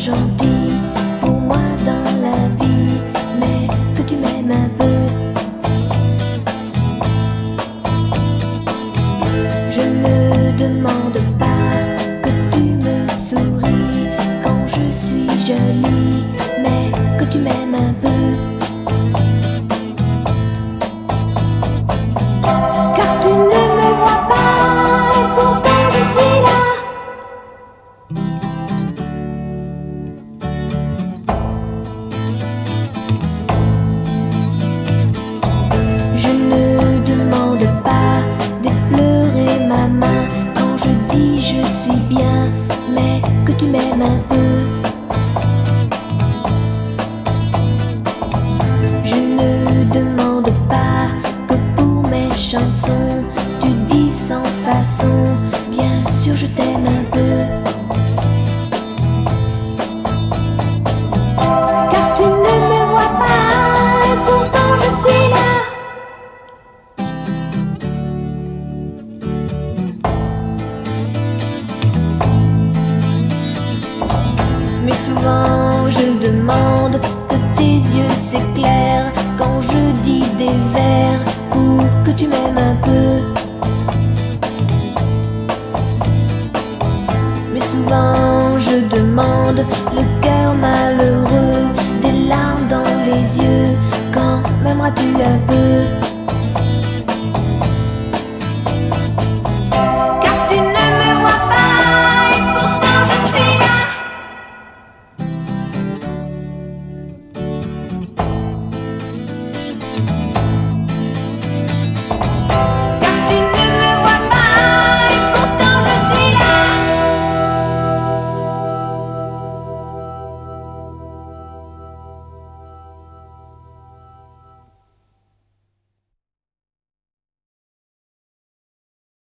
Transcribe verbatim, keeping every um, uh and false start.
gentil pour moi dans la vie, mais que tu m'aimes un peu. Je ne demande pas que tu me souris quand je suis jolie, mais que tu m'aimes un peu. Car tu ne me vois pas et pourtant je suis là. Je ne demande pas d'effleurer ma main quand je dis je suis bien, mais que tu m'aimes un peu. Je ne demande pas que pour mes chansons tu dis sans façon, bien sûr je t'aime un peu. Car tu ne me vois pas et pourtant je suis là. Mais souvent je demande que tes yeux s'éclairent quand je dis des vers pour que tu m'aimes un peu. Mais souvent je demande le cœur malheureux, des larmes dans les yeux, quand m'aimeras-tu un peu?